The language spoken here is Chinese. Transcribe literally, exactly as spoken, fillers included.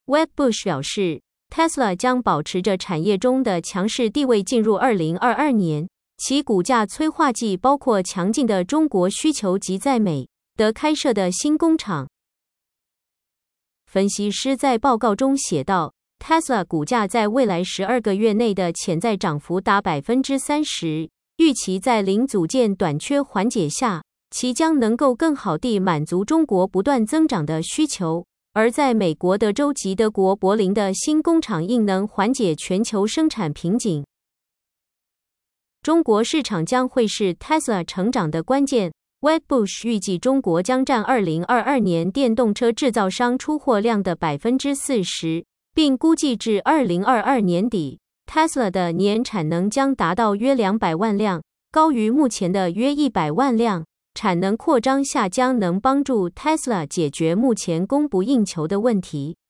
Wedbush 表示 ，Tesla 将保持着产业中的强势地位进入二零二二年，其股价催化剂包括强劲的中国需求及在美德开设的新工厂。分析师在报告中写道 ，Tesla 股价在未来十二个月内的潜在涨幅达 百分之三十， 预期在零组件短缺缓解下，其将能够更好地满足中国不断增长的需求，而在美国德州及德国柏林的新工厂应能缓解全球生产瓶颈。中国市场将会是 Tesla 成长的关键。Wedbush 预计中国将占二零二二年电动车制造商出货量的 百分之四十， 并估计至二零二二年底 ，Tesla 的年产能将达到约两百万辆，高于目前的约一百万辆。产能扩张下将能帮助 Tesla 解决目前供不应求的问题。